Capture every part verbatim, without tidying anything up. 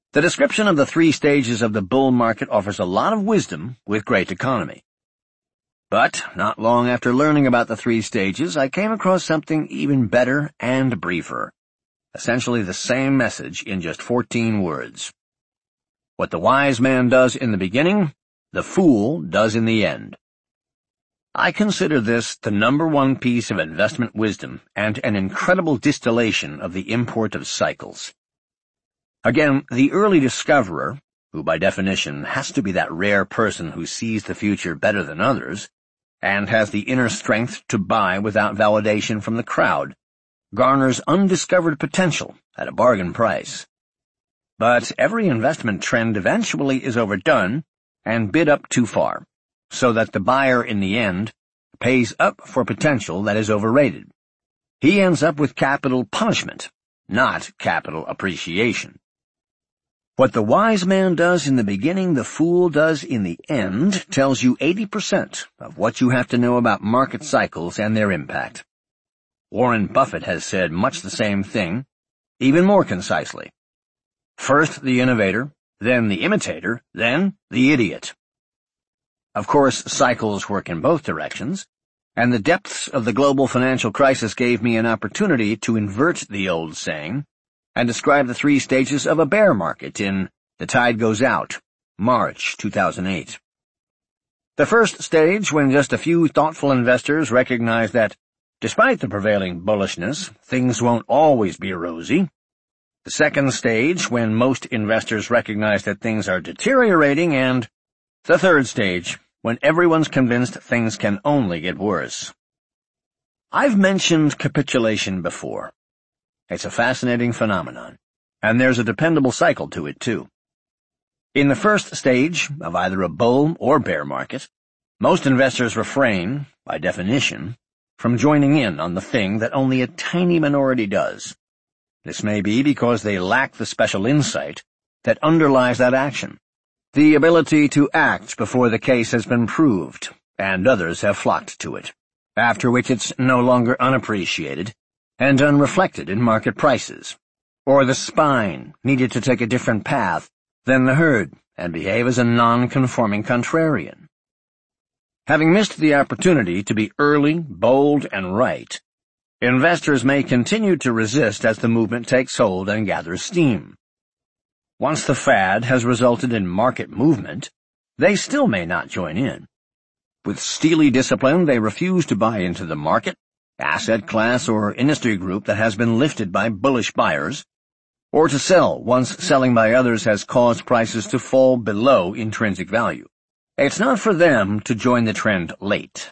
The description of the three stages of the bull market offers a lot of wisdom with great economy. But, not long after learning about the three stages, I came across something even better and briefer. Essentially the same message in just fourteen words. What the wise man does in the beginning, the fool does in the end. I consider this the number one piece of investment wisdom and an incredible distillation of the import of cycles. Again, the early discoverer, who by definition has to be that rare person who sees the future better than others, and has the inner strength to buy without validation from the crowd, garners undiscovered potential at a bargain price. But every investment trend eventually is overdone and bid up too far, so that the buyer in the end pays up for potential that is overrated. He ends up with capital punishment, not capital appreciation. What the wise man does in the beginning, the fool does in the end, tells you eighty percent of what you have to know about market cycles and their impact. Warren Buffett has said much the same thing, even more concisely. First the innovator, then the imitator, then the idiot. Of course, cycles work in both directions, and the depths of the global financial crisis gave me an opportunity to invert the old saying and describe the three stages of a bear market in The Tide Goes Out, March two thousand eight. The first stage, when just a few thoughtful investors recognize that, despite the prevailing bullishness, things won't always be rosy. The second stage, when most investors recognize that things are deteriorating, and the third stage, when everyone's convinced things can only get worse. I've mentioned capitulation before. It's a fascinating phenomenon, and there's a dependable cycle to it, too. In the first stage of either a bull or bear market, most investors refrain, by definition, from joining in on the thing that only a tiny minority does. This may be because they lack the special insight that underlies that action, the ability to act before the case has been proved, and others have flocked to it, after which it's no longer unappreciated and unreflected in market prices, or the spine needed to take a different path than the herd and behave as a non-conforming contrarian. Having missed the opportunity to be early, bold, and right, investors may continue to resist as the movement takes hold and gathers steam. Once the fad has resulted in market movement, they still may not join in. With steely discipline, they refuse to buy into the market, asset class, or industry group that has been lifted by bullish buyers, or to sell once selling by others has caused prices to fall below intrinsic value. It's not for them to join the trend late.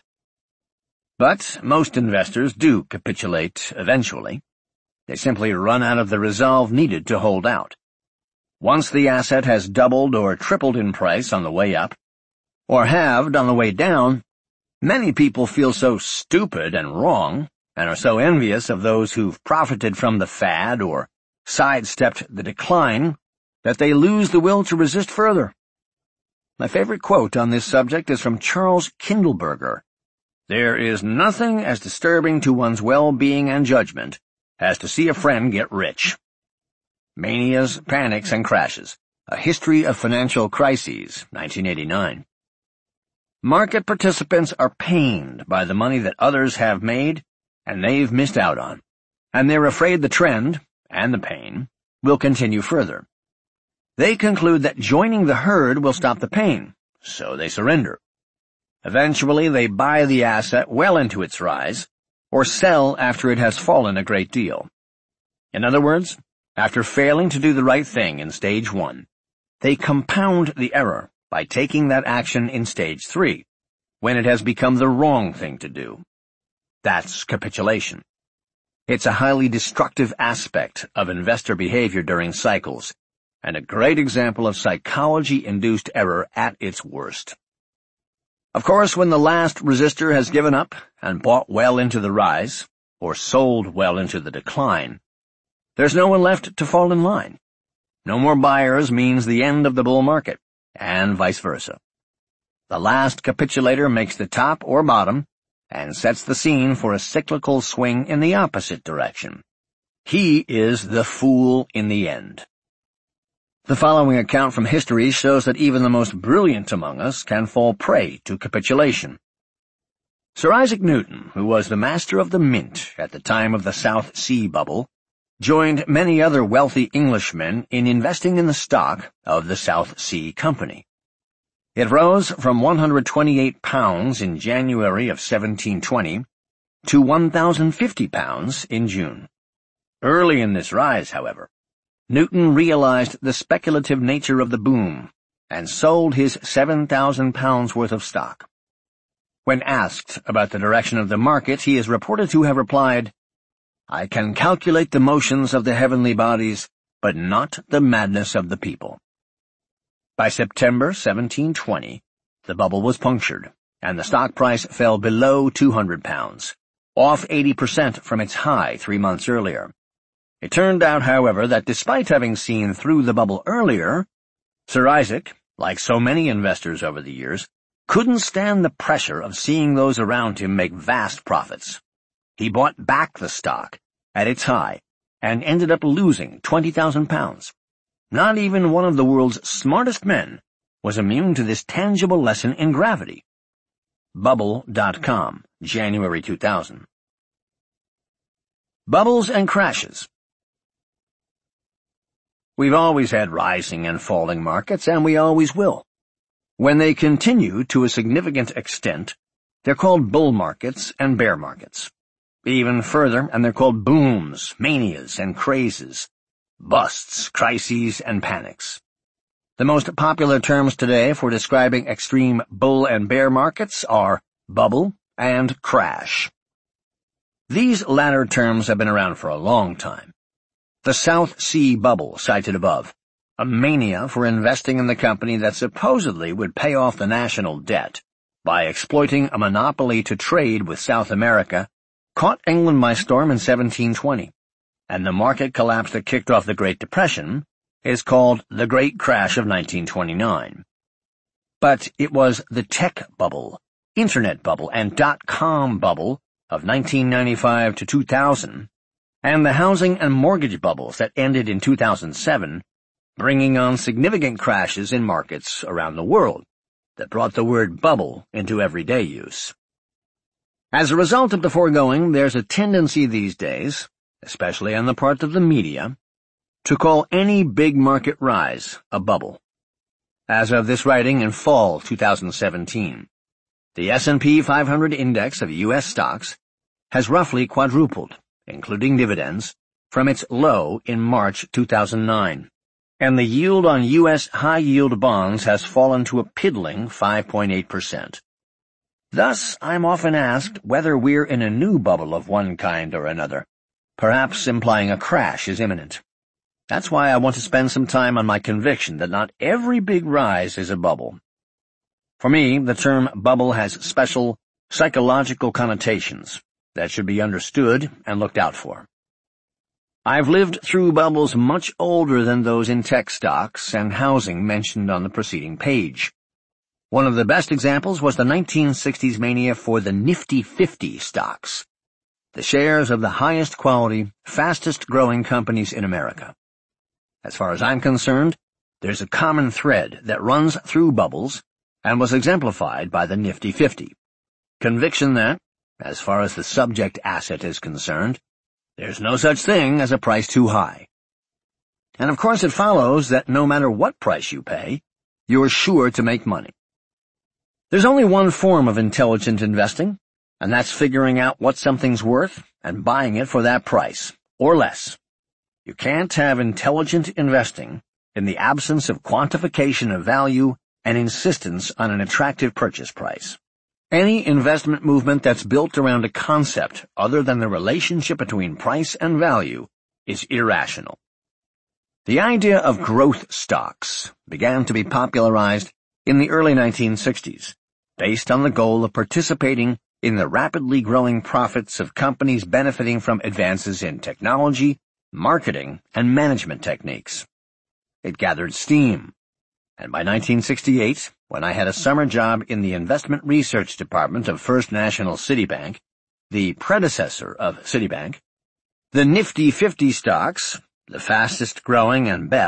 But most investors do capitulate eventually. They simply run out of the resolve needed to hold out. Once the asset has doubled or tripled in price on the way up, or halved on the way down, many people feel so stupid and wrong, and are so envious of those who've profited from the fad or sidestepped the decline, that they lose the will to resist further. My favorite quote on this subject is from Charles Kindleberger. There is nothing as disturbing to one's well-being and judgment as to see a friend get rich. Manias, Panics, and Crashes, A History of Financial Crises, nineteen eighty-nine. Market participants are pained by the money that others have made and they've missed out on, and they're afraid the trend, and the pain, will continue further. They conclude that joining the herd will stop the pain, so they surrender. Eventually, they buy the asset well into its rise, or sell after it has fallen a great deal. In other words, after failing to do the right thing in stage one, they compound the error by taking that action in stage three, when it has become the wrong thing to do. That's capitulation. It's a highly destructive aspect of investor behavior during cycles, and a great example of psychology-induced error at its worst. Of course, when the last resistor has given up and bought well into the rise, or sold well into the decline, there's no one left to fall in line. No more buyers means the end of the bull market, and vice versa. The last capitulator makes the top or bottom and sets the scene for a cyclical swing in the opposite direction. He is the fool in the end. The following account from history shows that even the most brilliant among us can fall prey to capitulation. Sir Isaac Newton, who was the master of the mint at the time of the South Sea Bubble, joined many other wealthy Englishmen in investing in the stock of the South Sea Company. It rose from one hundred twenty-eight pounds in January of seventeen twenty to one thousand fifty pounds in June. Early in this rise, however, Newton realized the speculative nature of the boom and sold his seven thousand pounds worth of stock. When asked about the direction of the market, he is reported to have replied, "I can calculate the motions of the heavenly bodies, but not the madness of the people." By September seventeen twenty, the bubble was punctured, and the stock price fell below two hundred pounds, off eighty percent from its high three months earlier. It turned out, however, that despite having seen through the bubble earlier, Sir Isaac, like so many investors over the years, couldn't stand the pressure of seeing those around him make vast profits. He bought back the stock at its high and ended up losing twenty thousand pounds. Not even one of the world's smartest men was immune to this tangible lesson in gravity. Bubble dot com, January two thousand. Bubbles and crashes. We've always had rising and falling markets, and we always will. When they continue to a significant extent, they're called bull markets and bear markets. Even further, and they're called booms, manias, and crazes, busts, crises, and panics. The most popular terms today for describing extreme bull and bear markets are bubble and crash. These latter terms have been around for a long time. The South Sea Bubble, cited above, a mania for investing in the company that supposedly would pay off the national debt by exploiting a monopoly to trade with South America, caught England by storm in seventeen twenty, and the market collapse that kicked off the Great Depression is called the Great Crash of nineteen twenty-nine. But it was the tech bubble, internet bubble, and dot-com bubble of nineteen ninety-five to two thousand, and the housing and mortgage bubbles that ended in two thousand seven, bringing on significant crashes in markets around the world that brought the word bubble into everyday use. As a result of the foregoing, there's a tendency these days, especially on the part of the media, to call any big market rise a bubble. As of this writing in fall two thousand seventeen, the S and P five hundred index of U S stocks has roughly quadrupled, including dividends, from its low in March two thousand nine, and the yield on U S high-yield bonds has fallen to a piddling five point eight percent. Thus, I'm often asked whether we're in a new bubble of one kind or another, perhaps implying a crash is imminent. That's why I want to spend some time on my conviction that not every big rise is a bubble. For me, the term bubble has special psychological connotations that should be understood and looked out for. I've lived through bubbles much older than those in tech stocks and housing mentioned on the preceding page. One of the best examples was the nineteen sixties mania for the Nifty fifty stocks, the shares of the highest quality, fastest-growing companies in America. As far as I'm concerned, there's a common thread that runs through bubbles and was exemplified by the Nifty fifty. Conviction that, as far as the subject asset is concerned, there's no such thing as a price too high. And of course it follows that no matter what price you pay, you're sure to make money. There's only one form of intelligent investing, and that's figuring out what something's worth and buying it for that price, or less. You can't have intelligent investing in the absence of quantification of value and insistence on an attractive purchase price. Any investment movement that's built around a concept other than the relationship between price and value is irrational. The idea of growth stocks began to be popularized in the early nineteen sixties, based on the goal of participating in the rapidly growing profits of companies benefiting from advances in technology, marketing, and management techniques. It gathered steam, and by nineteen sixty-eight, when I had a summer job in the investment research department of First National Citibank, the predecessor of Citibank, the Nifty fifty stocks, the fastest growing and best,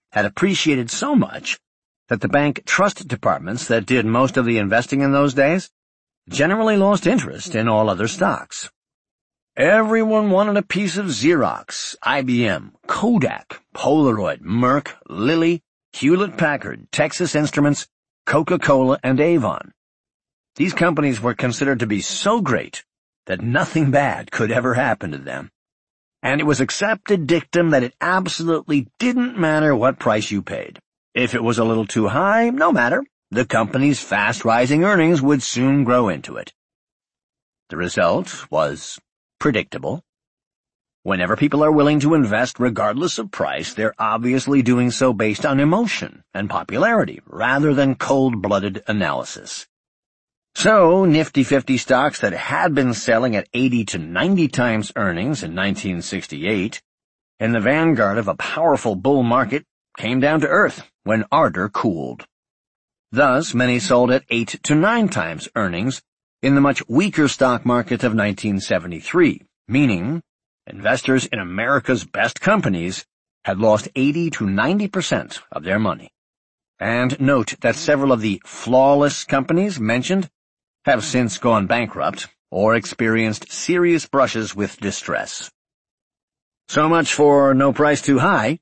had appreciated so much that the bank trust departments that did most of the investing in those days generally lost interest in all other stocks. Everyone wanted a piece of Xerox, I B M, Kodak, Polaroid, Merck, Lilly, Hewlett-Packard, Texas Instruments, Coca-Cola, and Avon. These companies were considered to be so great that nothing bad could ever happen to them. And it was accepted dictum that it absolutely didn't matter what price you paid. If it was a little too high, no matter. The company's fast-rising earnings would soon grow into it. The result was predictable. Whenever people are willing to invest regardless of price, they're obviously doing so based on emotion and popularity rather than cold-blooded analysis. So, Nifty fifty stocks that had been selling at eighty to ninety times earnings in nineteen sixty-eight, in the vanguard of a powerful bull market, came down to earth when ardor cooled. Thus, many sold at eight to nine times earnings in the much weaker stock market of nineteen seventy-three, meaning investors in America's best companies had lost eighty to ninety percent of their money. And note that several of the flawless companies mentioned have since gone bankrupt or experienced serious brushes with distress. So much for no price too high.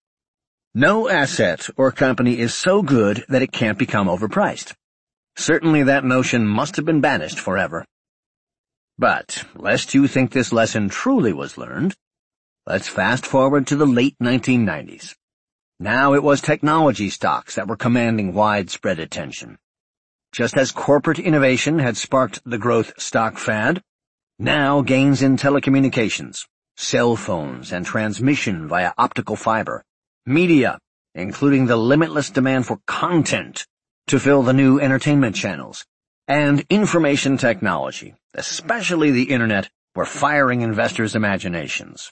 No asset or company is so good that it can't become overpriced. Certainly that notion must have been banished forever. But, lest you think this lesson truly was learned, let's fast forward to the late nineteen nineties. Now it was technology stocks that were commanding widespread attention. Just as corporate innovation had sparked the growth stock fad, now gains in telecommunications, cell phones, and transmission via optical fiber, media, including the limitless demand for content to fill the new entertainment channels, and information technology, especially the Internet, were firing investors' imaginations.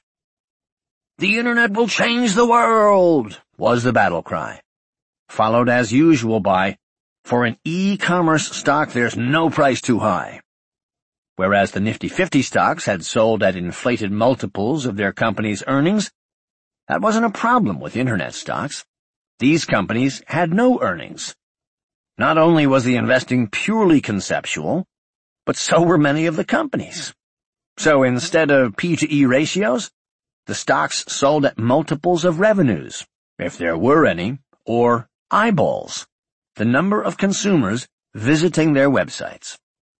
"The Internet will change the world," was the battle cry, followed as usual by, "For an e-commerce stock, there's no price too high." Whereas the Nifty fifty stocks had sold at inflated multiples of their company's earnings, that wasn't a problem with Internet stocks. These companies had no earnings. Not only was the investing purely conceptual, but so were many of the companies. So instead of P to E ratios, the stocks sold at multiples of revenues, if there were any, or eyeballs, the number of consumers visiting their websites.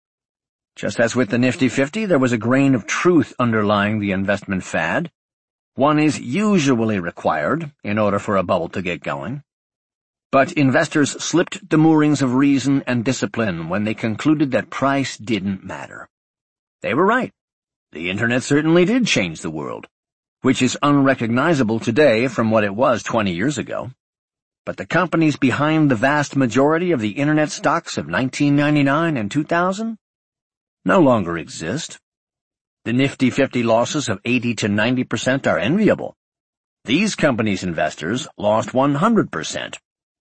Just as with the Nifty fifty, there was a grain of truth underlying the investment fad. One is usually required in order for a bubble to get going. But investors slipped the moorings of reason and discipline when they concluded that price didn't matter. They were right. The Internet certainly did change the world, which is unrecognizable today from what it was twenty years ago. But the companies behind the vast majority of the Internet stocks of nineteen ninety-nine and two thousand no longer exist. The Nifty fifty losses of eighty to ninety percent are enviable. These companies' investors lost one hundred percent.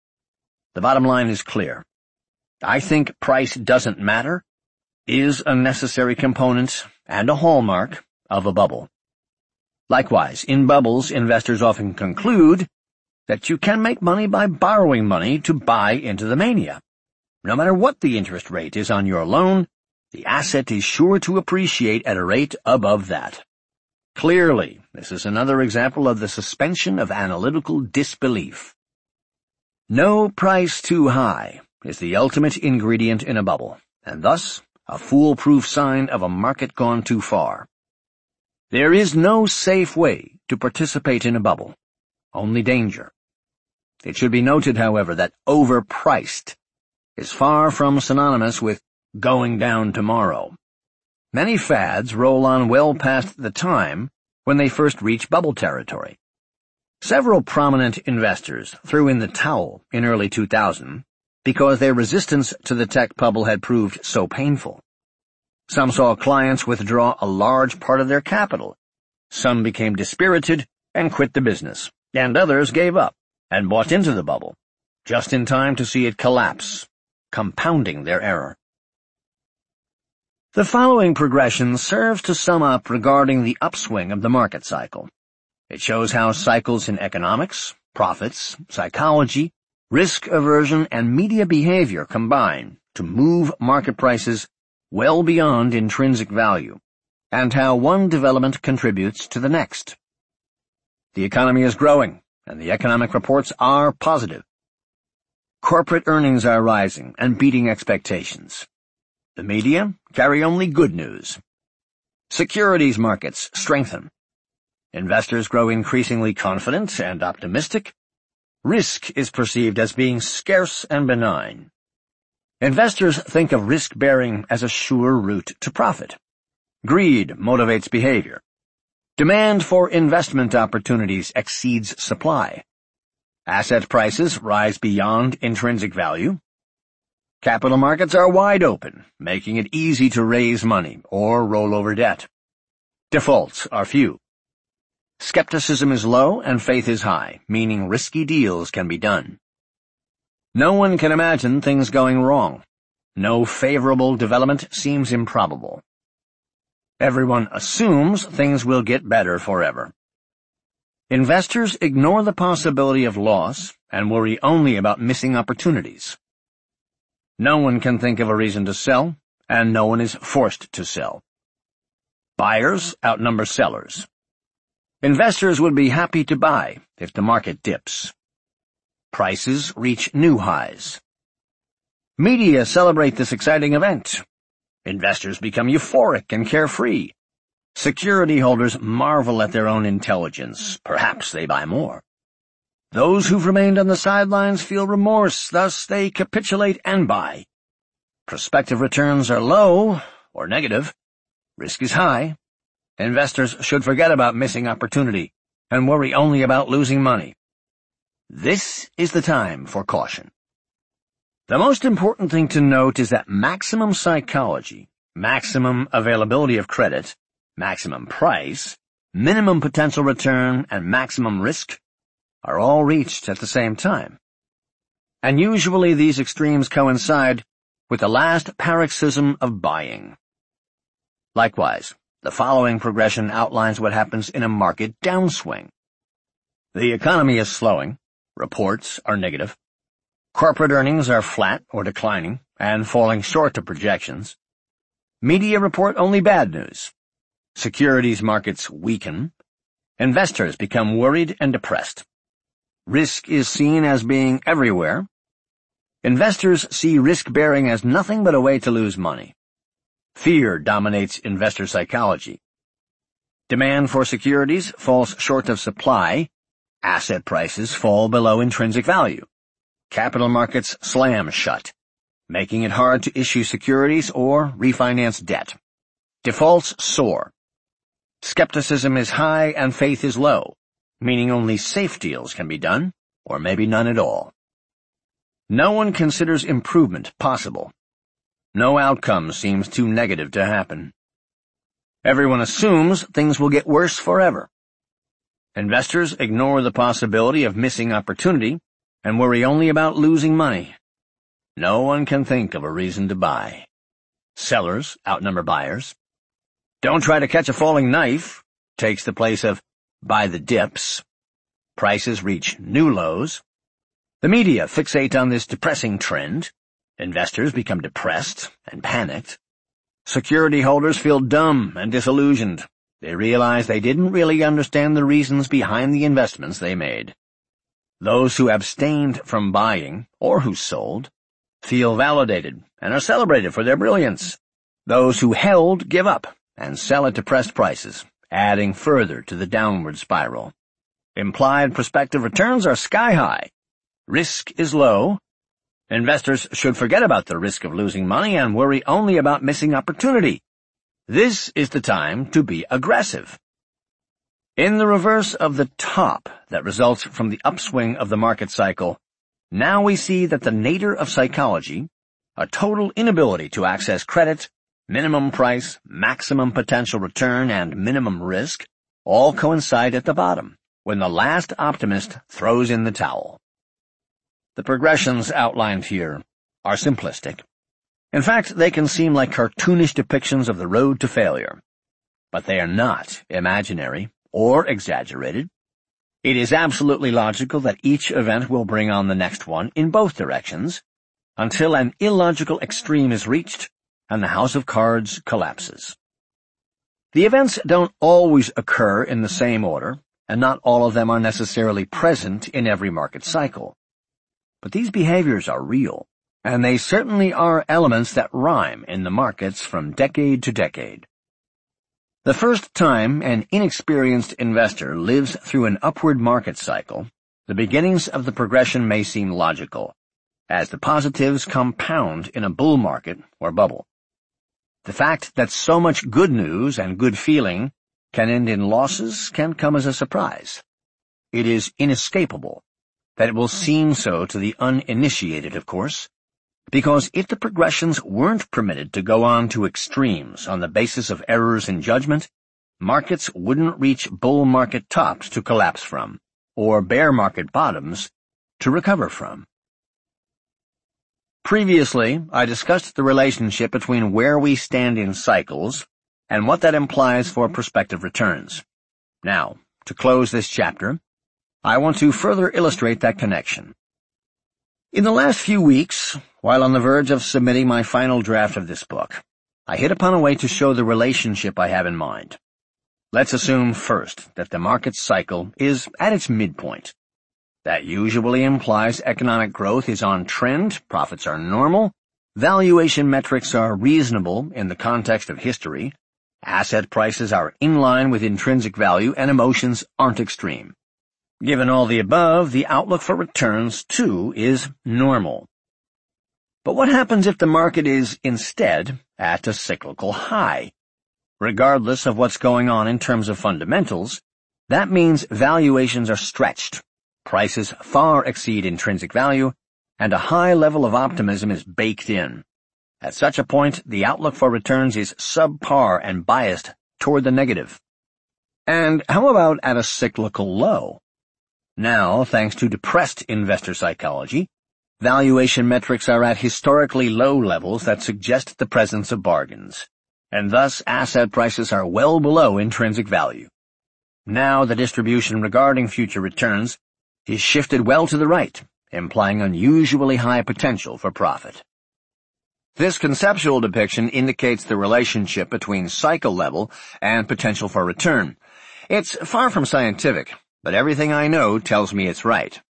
The bottom line is clear. I think price doesn't matter is a necessary component and a hallmark of a bubble. Likewise, in bubbles, investors often conclude that you can make money by borrowing money to buy into the mania. No matter what the interest rate is on your loan, the asset is sure to appreciate at a rate above that. Clearly, this is another example of the suspension of analytical disbelief. No price too high is the ultimate ingredient in a bubble, and thus a foolproof sign of a market gone too far. There is no safe way to participate in a bubble, only danger. It should be noted, however, that overpriced is far from synonymous with going down tomorrow. Many fads roll on well past the time when they first reach bubble territory. Several prominent investors threw in the towel in early two thousand because their resistance to the tech bubble had proved so painful. Some saw clients withdraw a large part of their capital. Some became dispirited and quit the business, and others gave up and bought into the bubble, just in time to see it collapse, compounding their error. The following progression serves to sum up regarding the upswing of the market cycle. It shows how cycles in economics, profits, psychology, risk aversion, and media behavior combine to move market prices well beyond intrinsic value, and how one development contributes to the next. The economy is growing, and the economic reports are positive. Corporate earnings are rising and beating expectations. The media carry only good news. Securities markets strengthen. Investors grow increasingly confident and optimistic. Risk is perceived as being scarce and benign. Investors think of risk-bearing as a sure route to profit. Greed motivates behavior. Demand for investment opportunities exceeds supply. Asset prices rise beyond intrinsic value. Capital markets are wide open, making it easy to raise money or roll over debt. Defaults are few. Skepticism is low and faith is high, meaning risky deals can be done. No one can imagine things going wrong. No favorable development seems improbable. Everyone assumes things will get better forever. Investors ignore the possibility of loss and worry only about missing opportunities. No one can think of a reason to sell, and no one is forced to sell. Buyers outnumber sellers. Investors would be happy to buy if the market dips. Prices reach new highs. Media celebrate this exciting event. Investors become euphoric and carefree. Security holders marvel at their own intelligence. Perhaps they buy more. Those who've remained on the sidelines feel remorse, thus they capitulate and buy. Prospective returns are low or negative. Risk is high. Investors should forget about missing opportunity and worry only about losing money. This is the time for caution. The most important thing to note is that maximum psychology, maximum availability of credit, maximum price, minimum potential return, and maximum risk are all reached at the same time. And usually these extremes coincide with the last paroxysm of buying. Likewise, the following progression outlines what happens in a market downswing. The economy is slowing. Reports are negative. Corporate earnings are flat or declining and falling short of projections. Media report only bad news. Securities markets weaken. Investors become worried and depressed. Risk is seen as being everywhere. Investors see risk-bearing as nothing but a way to lose money. Fear dominates investor psychology. Demand for securities falls short of supply. Asset prices fall below intrinsic value. Capital markets slam shut, making it hard to issue securities or refinance debt. Defaults soar. Skepticism is high and faith is low, meaning only safe deals can be done, or maybe none at all. No one considers improvement possible. No outcome seems too negative to happen. Everyone assumes things will get worse forever. Investors ignore the possibility of missing opportunity and worry only about losing money. No one can think of a reason to buy. Sellers outnumber buyers. Don't try to catch a falling knife takes the place of buy the dips. Prices reach new lows. The media fixate on this depressing trend. Investors become depressed and panicked. Security holders feel dumb and disillusioned. They realize they didn't really understand the reasons behind the investments they made. Those who abstained from buying, or who sold, feel validated and are celebrated for their brilliance. Those who held give up and sell at depressed prices, adding further to the downward spiral. Implied prospective returns are sky high. Risk is low. Investors should forget about the risk of losing money and worry only about missing opportunity. This is the time to be aggressive. In the reverse of the top that results from the upswing of the market cycle, now we see that the nadir of psychology, a total inability to access credit, minimum price, maximum potential return, and minimum risk, all coincide at the bottom, when the last optimist throws in the towel. The progressions outlined here are simplistic. In fact, they can seem like cartoonish depictions of the road to failure. But they are not imaginary or exaggerated. It is absolutely logical that each event will bring on the next one in both directions, until an illogical extreme is reached and the house of cards collapses. The events don't always occur in the same order, and not all of them are necessarily present in every market cycle. But these behaviors are real, and they certainly are elements that rhyme in the markets from decade to decade. The first time an inexperienced investor lives through an upward market cycle, the beginnings of the progression may seem logical, as the positives compound in a bull market or bubble. The fact that so much good news and good feeling can end in losses can come as a surprise. It is inescapable that it will seem so to the uninitiated, of course, because if the progressions weren't permitted to go on to extremes on the basis of errors in judgment, markets wouldn't reach bull market tops to collapse from, or bear market bottoms to recover from. Previously, I discussed the relationship between where we stand in cycles and what that implies for prospective returns. Now, to close this chapter, I want to further illustrate that connection. In the last few weeks, while on the verge of submitting my final draft of this book, I hit upon a way to show the relationship I have in mind. Let's assume first that the market cycle is at its midpoint. That usually implies economic growth is on trend, profits are normal, valuation metrics are reasonable in the context of history, asset prices are in line with intrinsic value, and emotions aren't extreme. Given all the above, the outlook for returns, too, is normal. But what happens if the market is, instead, at a cyclical high? Regardless of what's going on in terms of fundamentals, that means valuations are stretched, prices far exceed intrinsic value, and a high level of optimism is baked in. At such a point, the outlook for returns is subpar and biased toward the negative. And how about at a cyclical low? Now, thanks to depressed investor psychology, valuation metrics are at historically low levels that suggest the presence of bargains, and thus asset prices are well below intrinsic value. Now the distribution regarding future returns is shifted well to the right, implying unusually high potential for profit. This conceptual depiction indicates the relationship between cycle level and potential for return. It's far from scientific, but everything I know tells me it's right.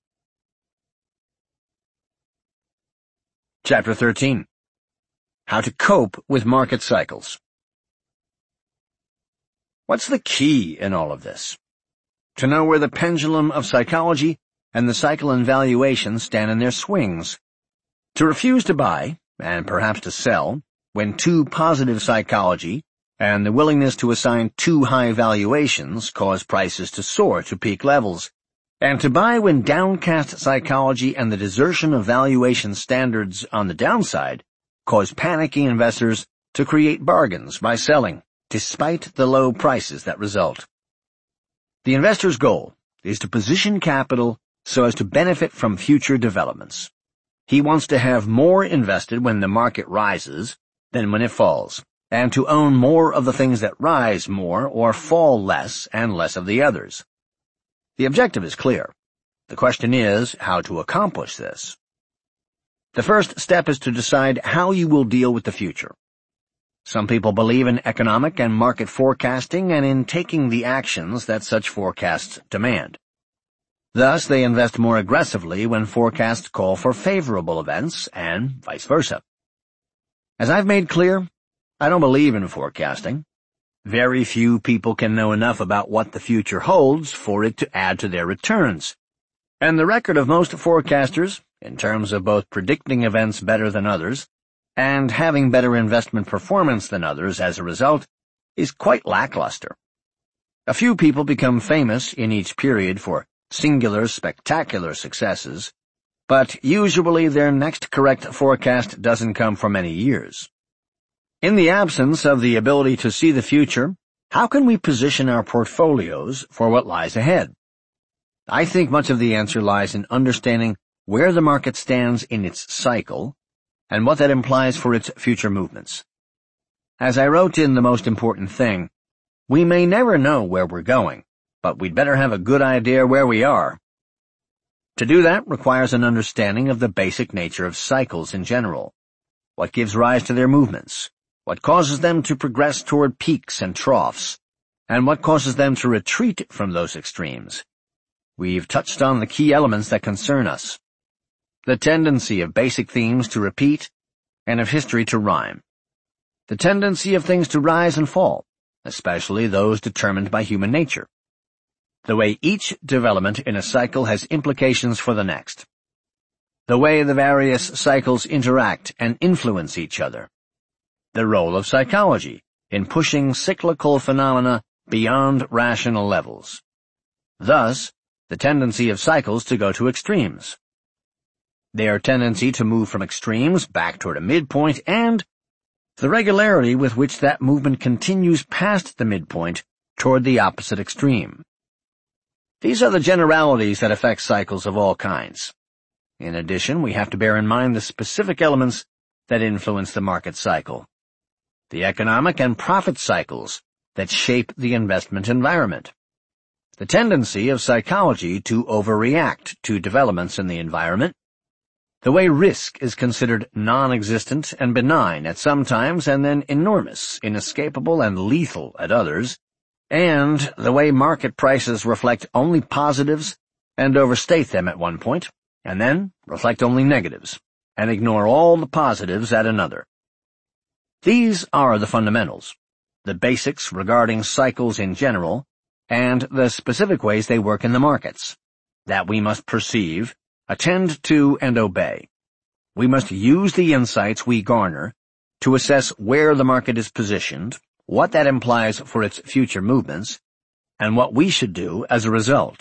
Chapter thirteen. How to cope with market cycles. What's the key in all of this? To know where the pendulum of psychology and the cycle in valuation stand in their swings. To refuse to buy, and perhaps to sell, when too positive psychology and the willingness to assign too high valuations cause prices to soar to peak levels, and to buy when downcast psychology and the desertion of valuation standards on the downside cause panicking investors to create bargains by selling, despite the low prices that result. The investor's goal is to position capital so as to benefit from future developments. He wants to have more invested when the market rises than when it falls, and to own more of the things that rise more or fall less and less of the others. The objective is clear. The question is how to accomplish this. The first step is to decide how you will deal with the future. Some people believe in economic and market forecasting and in taking the actions that such forecasts demand. Thus, they invest more aggressively when forecasts call for favorable events, and vice versa. As I've made clear, I don't believe in forecasting. Very few people can know enough about what the future holds for it to add to their returns. And the record of most forecasters, in terms of both predicting events better than others and having better investment performance than others as a result, is quite lackluster. A few people become famous in each period for singular, spectacular successes, but usually their next correct forecast doesn't come for many years. In the absence of the ability to see the future, how can we position our portfolios for what lies ahead? I think much of the answer lies in understanding where the market stands in its cycle and what that implies for its future movements. As I wrote in The Most Important Thing, we may never know where we're going, but we'd better have a good idea where we are. To do that requires an understanding of the basic nature of cycles in general, what gives rise to their movements, what causes them to progress toward peaks and troughs, and what causes them to retreat from those extremes. We've touched on the key elements that concern us: the tendency of basic themes to repeat and of history to rhyme, the tendency of things to rise and fall, especially those determined by human nature, the way each development in a cycle has implications for the next, the way the various cycles interact and influence each other, the role of psychology in pushing cyclical phenomena beyond rational levels, thus the tendency of cycles to go to extremes, their tendency to move from extremes back toward a midpoint, and the regularity with which that movement continues past the midpoint toward the opposite extreme. These are the generalities that affect cycles of all kinds. In addition, we have to bear in mind the specific elements that influence the market cycle, the economic and profit cycles that shape the investment environment, the tendency of psychology to overreact to developments in the environment, the way risk is considered non-existent and benign at some times and then enormous, inescapable, and lethal at others, and the way market prices reflect only positives and overstate them at one point, and then reflect only negatives, and ignore all the positives at another. These are the fundamentals, the basics regarding cycles in general, and the specific ways they work in the markets, that we must perceive, attend to, and obey. We must use the insights we garner to assess where the market is positioned, what that implies for its future movements, and what we should do as a result.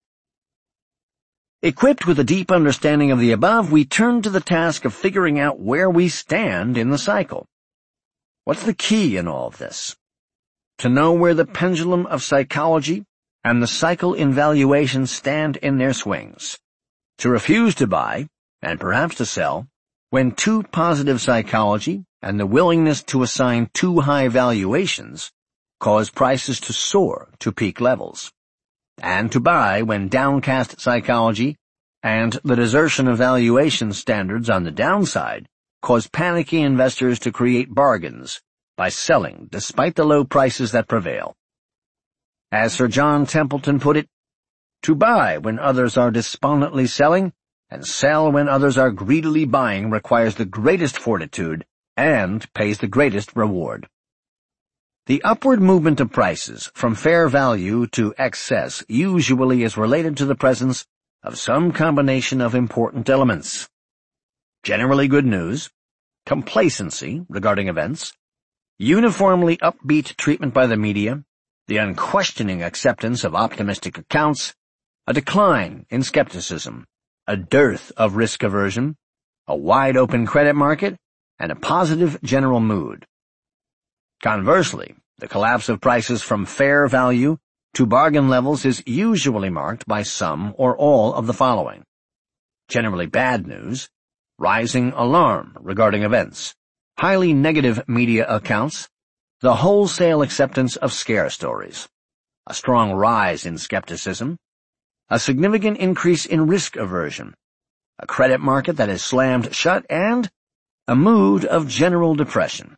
Equipped with a deep understanding of the above, we turn to the task of figuring out where we stand in the cycle. What's the key in all of this? To know where the pendulum of psychology and the cycle in valuation stand in their swings. To refuse to buy, and perhaps to sell, when too positive psychology and the willingness to assign too high valuations cause prices to soar to peak levels, and to buy when downcast psychology and the desertion of valuation standards on the downside cause panicky investors to create bargains by selling despite the low prices that prevail. As Sir John Templeton put it, to buy when others are despondently selling and sell when others are greedily buying requires the greatest fortitude and pays the greatest reward. The upward movement of prices from fair value to excess usually is related to the presence of some combination of important elements: generally good news, complacency regarding events, uniformly upbeat treatment by the media, the unquestioning acceptance of optimistic accounts, a decline in skepticism, a dearth of risk aversion, a wide-open credit market, and a positive general mood. Conversely, the collapse of prices from fair value to bargain levels is usually marked by some or all of the following: generally bad news, rising alarm regarding events, highly negative media accounts, the wholesale acceptance of scare stories, a strong rise in skepticism, a significant increase in risk aversion, a credit market that is slammed shut, and a mood of general depression.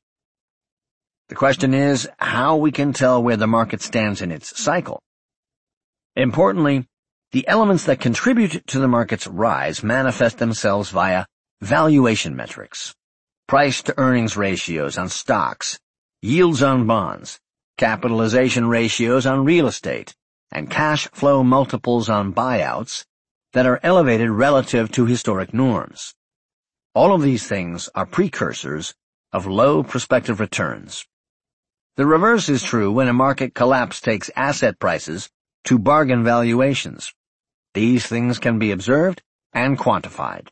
The question is how we can tell where the market stands in its cycle. Importantly, the elements that contribute to the market's rise manifest themselves via valuation metrics, price-to-earnings ratios on stocks, yields on bonds, capitalization ratios on real estate, and cash flow multiples on buyouts that are elevated relative to historic norms. All of these things are precursors of low prospective returns. The reverse is true when a market collapse takes asset prices to bargain valuations. These things can be observed and quantified.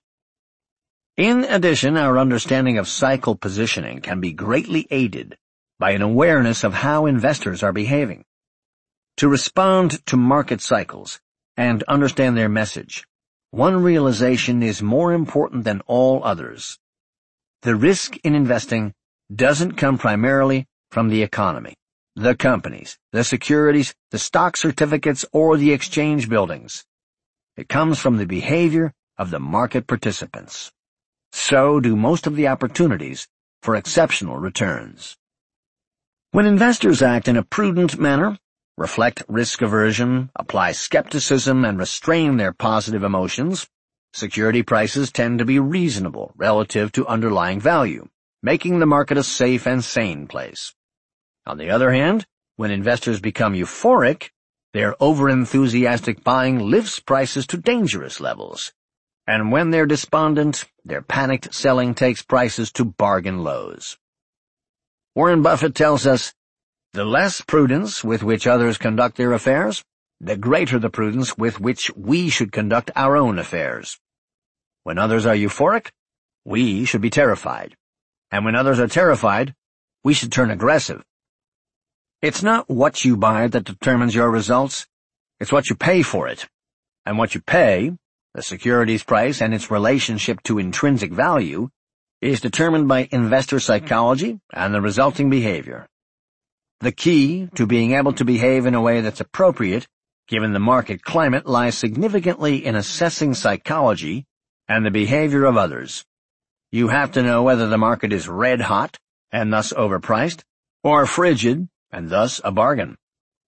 In addition, our understanding of cycle positioning can be greatly aided by an awareness of how investors are behaving. To respond to market cycles and understand their message, one realization is more important than all others. The risk in investing doesn't come primarily from the economy. the companies, the securities, the stock certificates, or the exchange buildings. It comes from the behavior of the market participants. So do most of the opportunities for exceptional returns. When investors act in a prudent manner, reflect risk aversion, apply skepticism, and restrain their positive emotions, security prices tend to be reasonable relative to underlying value, making the market a safe and sane place. On the other hand, when investors become euphoric, their overenthusiastic buying lifts prices to dangerous levels. And when they're despondent, their panicked selling takes prices to bargain lows. Warren Buffett tells us, "The less prudence with which others conduct their affairs, the greater the prudence with which we should conduct our own affairs. When others are euphoric, we should be terrified. And when others are terrified, we should turn aggressive." It's not what you buy that determines your results. It's what you pay for it. And what you pay, the security's price and its relationship to intrinsic value, is determined by investor psychology and the resulting behavior. The key to being able to behave in a way that's appropriate, given the market climate, lies significantly in assessing psychology and the behavior of others. You have to know whether the market is red hot, and thus overpriced, or frigid, and thus a bargain.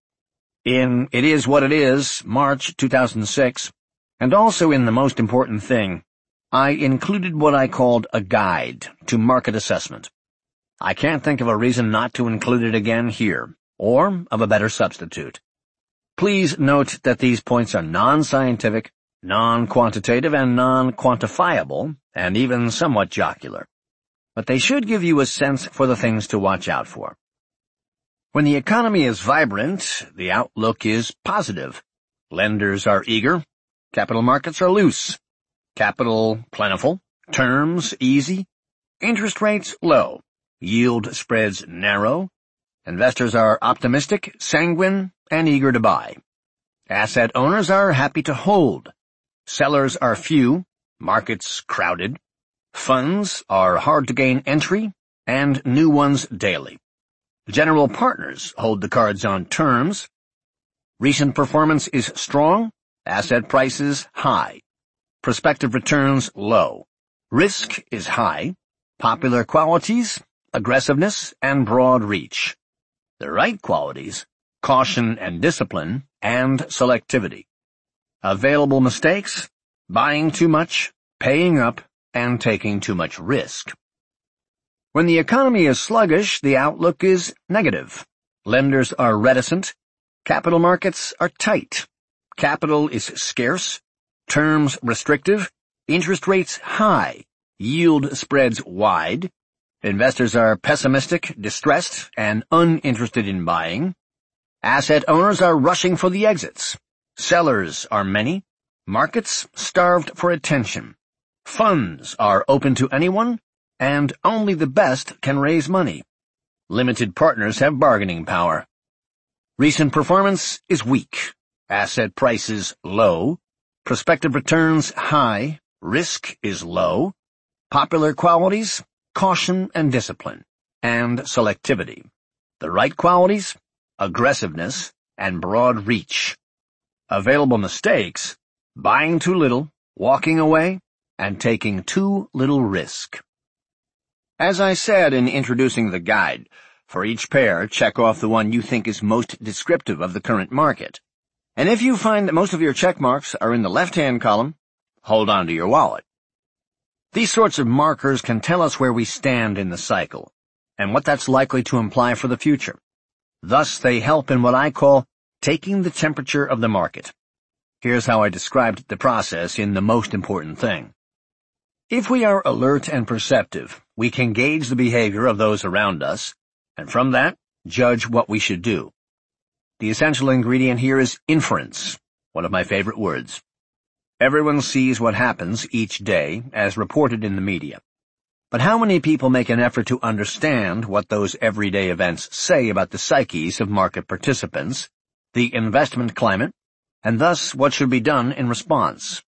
In It Is What It Is, March two thousand six, and also in The Most Important Thing, I included what I called a guide to market assessment. I can't think of a reason not to include it again here, or of a better substitute. Please note that these points are non-scientific, non-quantitative, and non-quantifiable, and even somewhat jocular. But they should give you a sense for the things to watch out for. When the economy is vibrant, the outlook is positive. Lenders are eager. Capital markets are loose. Capital plentiful. Terms easy. Interest rates low. Yield spreads narrow. Investors are optimistic, sanguine, and eager to buy. Asset owners are happy to hold. Sellers are few. Markets crowded. Funds are hard to gain entry, and new ones daily. General partners hold the cards on terms. Recent performance is strong, asset prices high. Prospective returns low. Risk is high. Popular qualities, aggressiveness, and broad reach. The right qualities, caution and discipline, and selectivity. Available mistakes, buying too much, paying up, and taking too much risk. When the economy is sluggish, the outlook is negative. Lenders are reticent. Capital markets are tight. Capital is scarce. Terms restrictive. Interest rates high. Yield spreads wide. Investors are pessimistic, distressed, and uninterested in buying. Asset owners are rushing for the exits. Sellers are many. Markets starved for attention. Funds are open to anyone, and only the best can raise money. Limited partners have bargaining power. Recent performance is weak. Asset prices low. Prospective returns high. Risk is low. Popular qualities, caution and discipline, and selectivity. The right qualities, aggressiveness, and broad reach. Available mistakes, buying too little, walking away, and taking too little risk. As I said in introducing the guide, for each pair, check off the one you think is most descriptive of the current market. And if you find that most of your check marks are in the left-hand column, hold on to your wallet. These sorts of markers can tell us where we stand in the cycle, and what that's likely to imply for the future. Thus, they help in what I call taking the temperature of the market. Here's how I described the process in The Most Important Thing. If we are alert and perceptive, we can gauge the behavior of those around us, and from that, judge what we should do. The essential ingredient here is inference, one of my favorite words. Everyone sees what happens each day as reported in the media. But how many people make an effort to understand what those everyday events say about the psyches of market participants, the investment climate, and thus what should be done in response?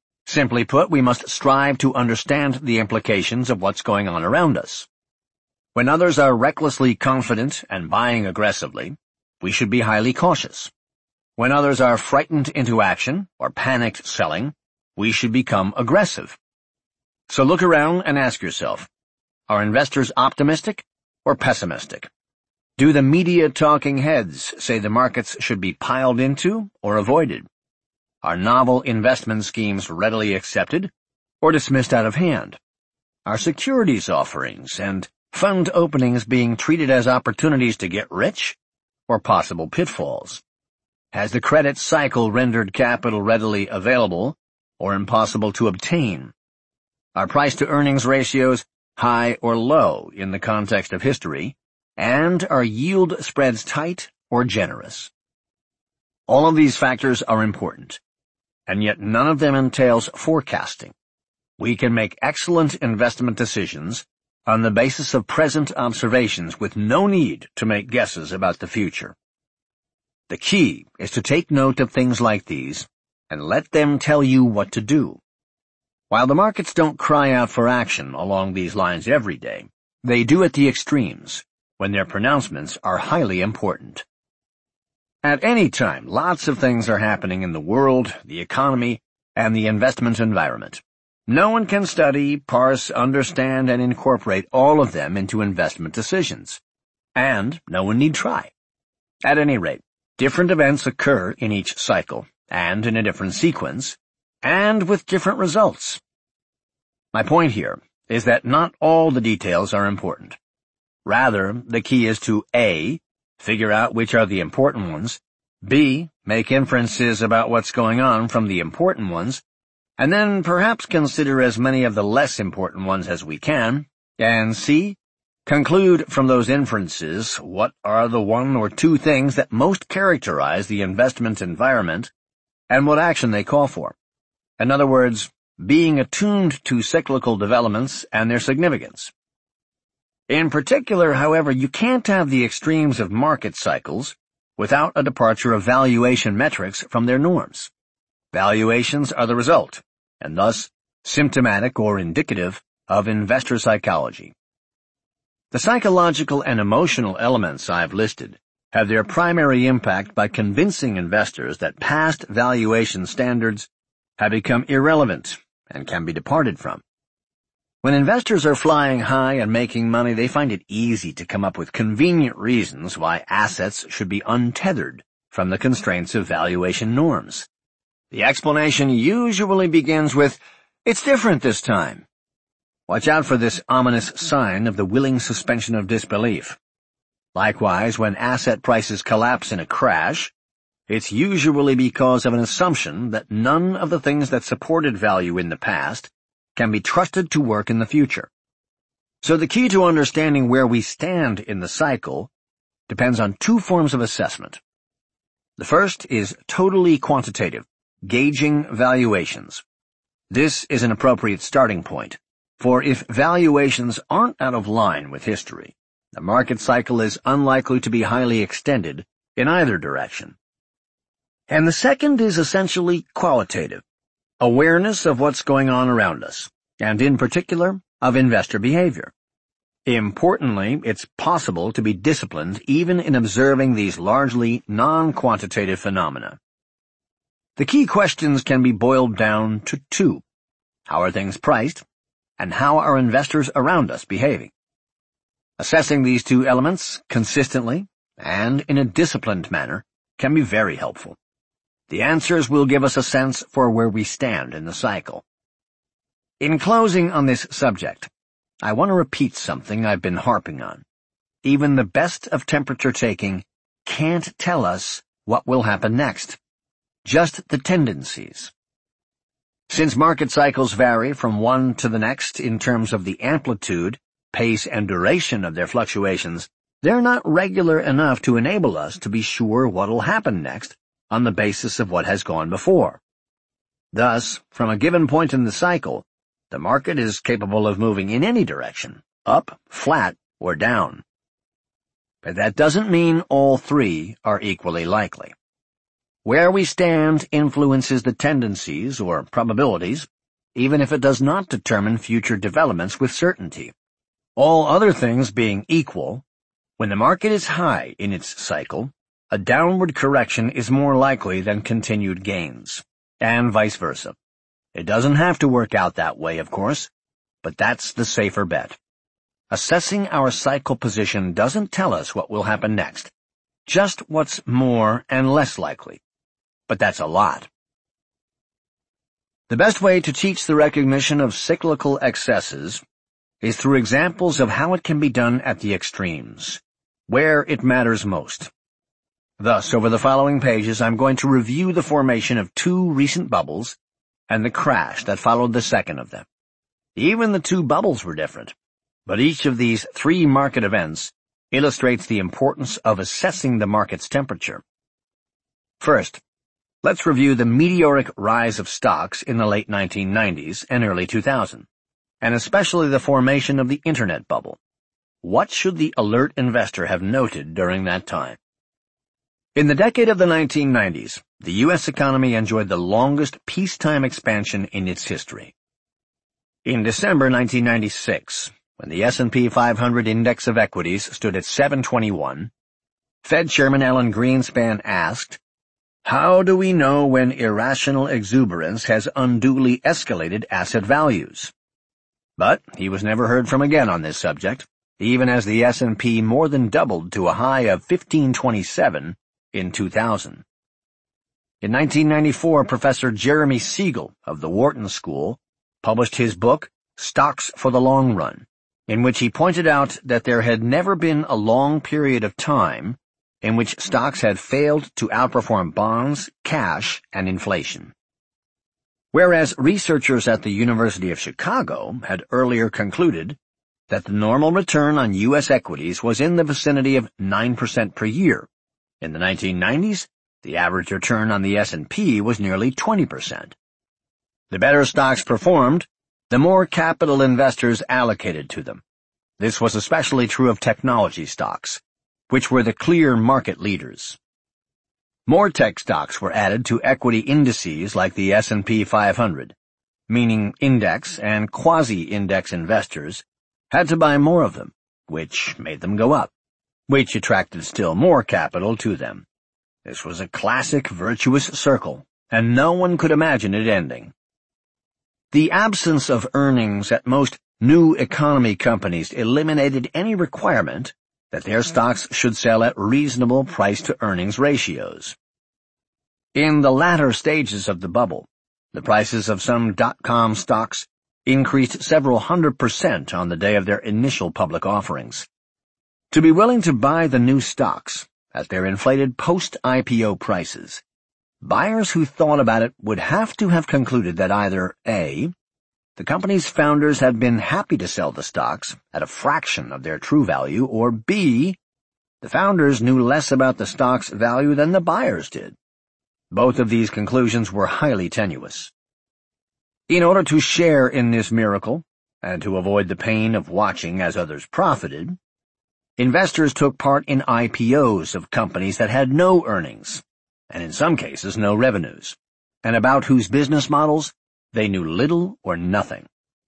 Simply put, we must strive to understand the implications of what's going on around us. When others are recklessly confident and buying aggressively, we should be highly cautious. When others are frightened into action or panicked selling, we should become aggressive. So look around and ask yourself, are investors optimistic or pessimistic? Do the media talking heads say the markets should be piled into or avoided? Are novel investment schemes readily accepted or dismissed out of hand? Are securities offerings and fund openings being treated as opportunities to get rich or possible pitfalls? Has the credit cycle rendered capital readily available or impossible to obtain? Are price-to-earnings ratios high or low in the context of history, and are yield spreads tight or generous? All of these factors are important, and yet none of them entails forecasting. We can make excellent investment decisions on the basis of present observations with no need to make guesses about the future. The key is to take note of things like these and let them tell you what to do. While the markets don't cry out for action along these lines every day, they do at the extremes, when their pronouncements are highly important. At any time, lots of things are happening in the world, the economy, and the investment environment. No one can study, parse, understand, and incorporate all of them into investment decisions. And no one need try. At any rate, different events occur in each cycle, and in a different sequence, and with different results. My point here is that not all the details are important. Rather, the key is to A, figure out which are the important ones, B, make inferences about what's going on from the important ones, and then perhaps consider as many of the less important ones as we can, and C, conclude from those inferences what are the one or two things that most characterize the investment environment and what action they call for. In other words, being attuned to cyclical developments and their significance. In particular, however, you can't have the extremes of market cycles without a departure of valuation metrics from their norms. Valuations are the result, and thus symptomatic or indicative of investor psychology. The psychological and emotional elements I've listed have their primary impact by convincing investors that past valuation standards have become irrelevant and can be departed from. When investors are flying high and making money, they find it easy to come up with convenient reasons why assets should be untethered from the constraints of valuation norms. The explanation usually begins with, "It's different this time." Watch out for this ominous sign of the willing suspension of disbelief. Likewise, when asset prices collapse in a crash, it's usually because of an assumption that none of the things that supported value in the past can be trusted to work in the future. So the key to understanding where we stand in the cycle depends on two forms of assessment. The first is totally quantitative, gauging valuations. This is an appropriate starting point, for if valuations aren't out of line with history, the market cycle is unlikely to be highly extended in either direction. And the second is essentially qualitative, awareness of what's going on around us, and in particular, of investor behavior. Importantly, it's possible to be disciplined even in observing these largely non-quantitative phenomena. The key questions can be boiled down to two. How are things priced, and how are investors around us behaving? Assessing these two elements consistently and in a disciplined manner can be very helpful. The answers will give us a sense for where we stand in the cycle. In closing on this subject, I want to repeat something I've been harping on. Even the best of temperature-taking can't tell us what will happen next, just the tendencies. Since market cycles vary from one to the next in terms of the amplitude, pace, and duration of their fluctuations, they're not regular enough to enable us to be sure what'll happen next on the basis of what has gone before. Thus, from a given point in the cycle, the market is capable of moving in any direction, up, flat, or down. But that doesn't mean all three are equally likely. Where we stand influences the tendencies or probabilities, even if it does not determine future developments with certainty. All other things being equal, when the market is high in its cycle, a downward correction is more likely than continued gains, and vice versa. It doesn't have to work out that way, of course, but that's the safer bet. Assessing our cycle position doesn't tell us what will happen next, just what's more and less likely. But that's a lot. The best way to teach the recognition of cyclical excesses is through examples of how it can be done at the extremes, where it matters most. Thus, over the following pages, I'm going to review the formation of two recent bubbles and the crash that followed the second of them. Even the two bubbles were different, but each of these three market events illustrates the importance of assessing the market's temperature. First, let's review the meteoric rise of stocks in the late nineteen nineties and early two thousand, and especially the formation of the Internet bubble. What should the alert investor have noted during that time? In the decade of the nineteen nineties, the U S economy enjoyed the longest peacetime expansion in its history. In December nineteen ninety-six, when the S and P five hundred index of equities stood at seven twenty-one, Fed Chairman Alan Greenspan asked, "How do we know when irrational exuberance has unduly escalated asset values?" But he was never heard from again on this subject, even as the S and P more than doubled to a high of fifteen twenty-seven in two thousand. In nineteen ninety-four, Professor Jeremy Siegel of the Wharton School published his book, Stocks for the Long Run, in which he pointed out that there had never been a long period of time in which stocks had failed to outperform bonds, cash, and inflation. Whereas researchers at the University of Chicago had earlier concluded that the normal return on U S equities was in the vicinity of nine percent per year. In the nineteen nineties, the average return on the S and P was nearly twenty percent. The better stocks performed, the more capital investors allocated to them. This was especially true of technology stocks, which were the clear market leaders. More tech stocks were added to equity indices like the S and P five hundred, meaning index and quasi-index investors had to buy more of them, which made them go up, which attracted still more capital to them. This was a classic virtuous circle, and no one could imagine it ending. The absence of earnings at most new economy companies eliminated any requirement that their stocks should sell at reasonable price-to-earnings ratios. In the latter stages of the bubble, the prices of some dot-com stocks increased several hundred percent on the day of their initial public offerings. To be willing to buy the new stocks at their inflated post-I P O prices, buyers who thought about it would have to have concluded that either A, the company's founders had been happy to sell the stocks at a fraction of their true value, or B, the founders knew less about the stock's value than the buyers did. Both of these conclusions were highly tenuous. In order to share in this miracle, and to avoid the pain of watching as others profited, investors took part in I P Os of companies that had no earnings, and in some cases no revenues, and about whose business models they knew little or nothing.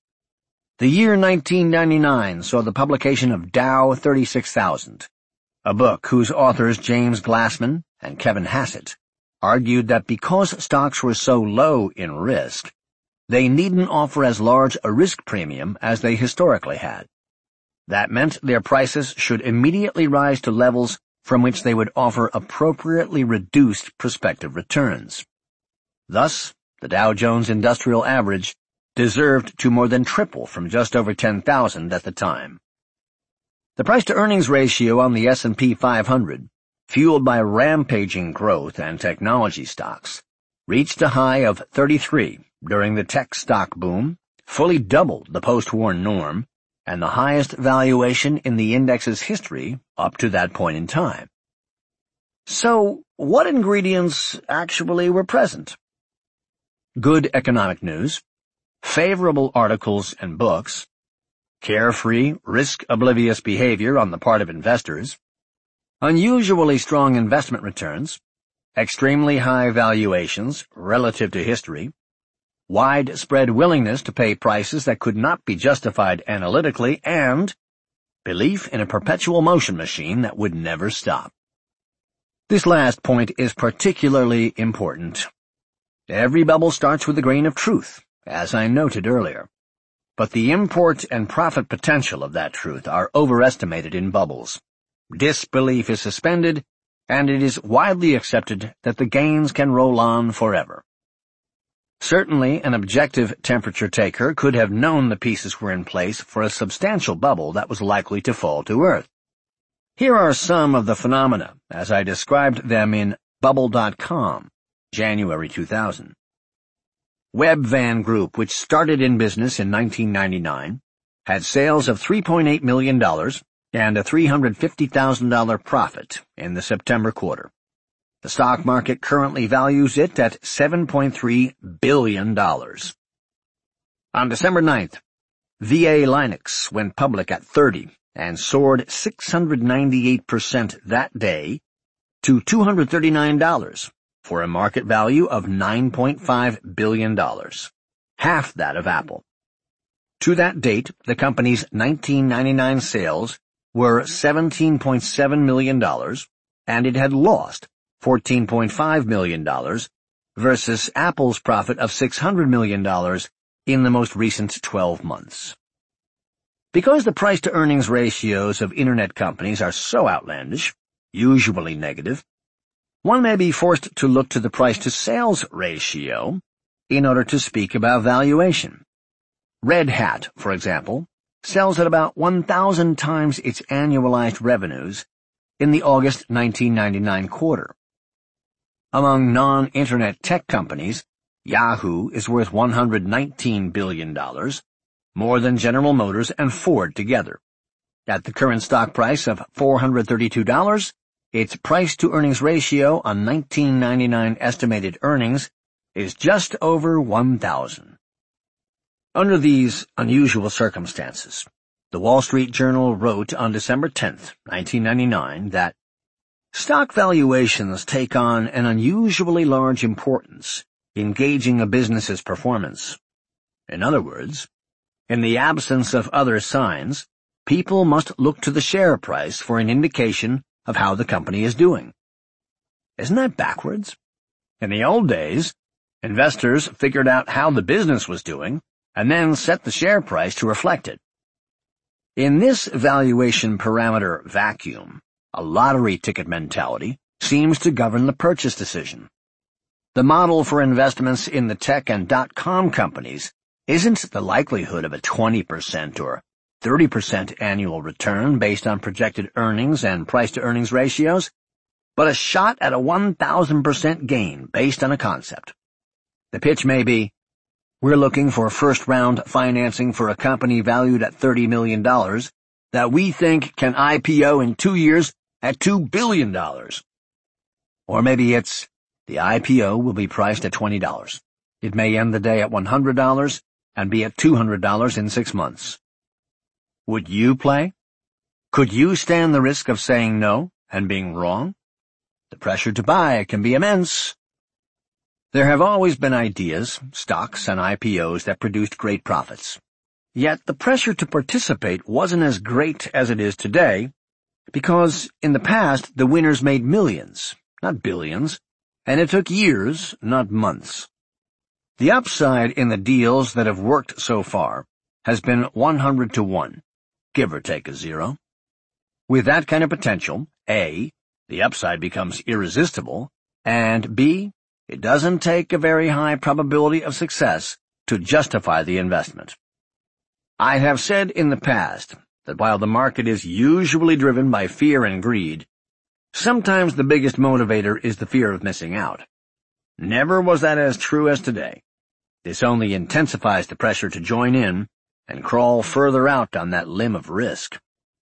The year nineteen ninety-nine saw the publication of Dow thirty-six thousand, a book whose authors James Glassman and Kevin Hassett argued that because stocks were so low in risk, they needn't offer as large a risk premium as they historically had. That meant their prices should immediately rise to levels from which they would offer appropriately reduced prospective returns. Thus, the Dow Jones Industrial Average deserved to more than triple from just over ten thousand at the time. The price-to-earnings ratio on the S and P five hundred, fueled by rampaging growth and technology stocks, reached a high of thirty-three during the tech stock boom, fully doubled the post-war norm, and the highest valuation in the index's history up to that point in time. So, what ingredients actually were present? Good economic news, favorable articles and books, carefree, risk-oblivious behavior on the part of investors, unusually strong investment returns, extremely high valuations relative to history, widespread willingness to pay prices that could not be justified analytically, and belief in a perpetual motion machine that would never stop. This last point is particularly important. Every bubble starts with a grain of truth, as I noted earlier. But the import and profit potential of that truth are overestimated in bubbles. Disbelief is suspended, and it is widely accepted that the gains can roll on forever. Certainly, an objective temperature taker could have known the pieces were in place for a substantial bubble that was likely to fall to Earth. Here are some of the phenomena, as I described them in Bubble dot com, January two thousand. Webvan Group, which started in business in nineteen ninety-nine, had sales of three point eight million dollars and a three hundred fifty thousand dollars profit in the September quarter. The stock market currently values it at seven point three billion dollars. On December ninth, V A Linux went public at thirty and soared six hundred ninety-eight percent that day to two hundred thirty-nine dollars. For a market value of nine point five billion dollars, half that of Apple. To that date, the company's nineteen ninety-nine sales were seventeen point seven million dollars, and it had lost fourteen point five million dollars versus Apple's profit of six hundred million dollars in the most recent twelve months. Because the price-to-earnings ratios of Internet companies are so outlandish, usually negative, one may be forced to look to the price-to-sales ratio in order to speak about valuation. Red Hat, for example, sells at about one thousand times its annualized revenues in the August nineteen ninety-nine quarter. Among non-Internet tech companies, Yahoo is worth one hundred nineteen billion dollars, more than General Motors and Ford together. At the current stock price of four hundred thirty-two dollars, its price-to-earnings ratio on nineteen ninety-nine estimated earnings is just over one thousand. Under these unusual circumstances, the Wall Street Journal wrote on December tenth, nineteen ninety-nine, that stock valuations take on an unusually large importance in gauging a business's performance. In other words, in the absence of other signs, people must look to the share price for an indication of how the company is doing. Isn't that backwards? In the old days, investors figured out how the business was doing and then set the share price to reflect it. In this valuation parameter vacuum, a lottery ticket mentality seems to govern the purchase decision. The model for investments in the tech and dot-com companies isn't the likelihood of a twenty percent or thirty percent annual return based on projected earnings and price-to-earnings ratios, but a shot at a one thousand percent gain based on a concept. The pitch may be, we're looking for first-round financing for a company valued at thirty million dollars that we think can I P O in two years at two billion dollars. Or maybe it's, the I P O will be priced at twenty dollars. It may end the day at one hundred dollars and be at two hundred dollars in six months. Would you play? Could you stand the risk of saying no and being wrong? The pressure to buy can be immense. There have always been ideas, stocks, and I P Os that produced great profits. Yet the pressure to participate wasn't as great as it is today, because in the past the winners made millions, not billions, and it took years, not months. The upside in the deals that have worked so far has been one hundred to one. Give or take a zero. With that kind of potential, A, the upside becomes irresistible, and B, it doesn't take a very high probability of success to justify the investment. I have said in the past that while the market is usually driven by fear and greed, sometimes the biggest motivator is the fear of missing out. Never was that as true as today. This only intensifies the pressure to join in and crawl further out on that limb of risk.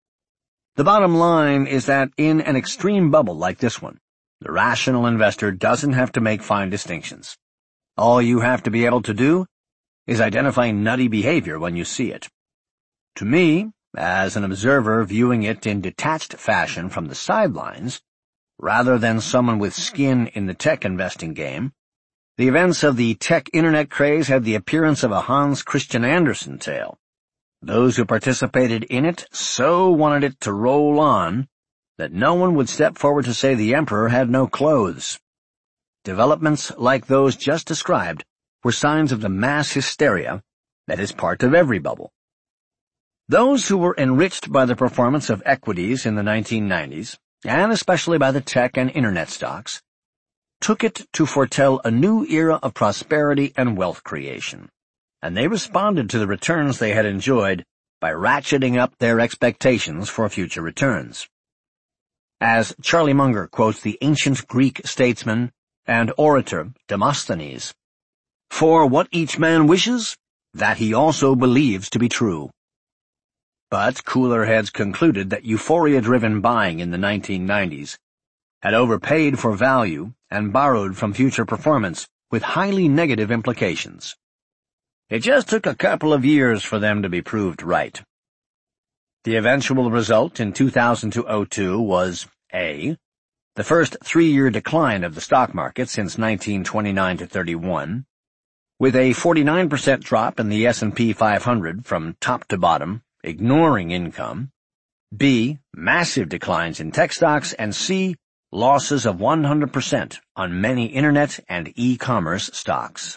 The bottom line is that in an extreme bubble like this one, the rational investor doesn't have to make fine distinctions. All you have to be able to do is identify nutty behavior when you see it. To me, as an observer viewing it in detached fashion from the sidelines, rather than someone with skin in the tech investing game, the events of the tech internet craze had the appearance of a Hans Christian Andersen tale. Those who participated in it so wanted it to roll on that no one would step forward to say the emperor had no clothes. Developments like those just described were signs of the mass hysteria that is part of every bubble. Those who were enriched by the performance of equities in the nineteen nineties, and especially by the tech and internet stocks, took it to foretell a new era of prosperity and wealth creation, and they responded to the returns they had enjoyed by ratcheting up their expectations for future returns. As Charlie Munger quotes the ancient Greek statesman and orator Demosthenes, "For what each man wishes, that he also believes to be true." But cooler heads concluded that euphoria-driven buying in the nineteen nineties had overpaid for value and borrowed from future performance with highly negative implications. It just took a couple of years for them to be proved right. The eventual result in two thousand to oh two was A. the first three-year decline of the stock market since nineteen twenty-nine to thirty-one, with a forty-nine percent drop in the S and P five hundred from top to bottom, ignoring income, B. massive declines in tech stocks, and C. losses of one hundred percent on many internet and e-commerce stocks.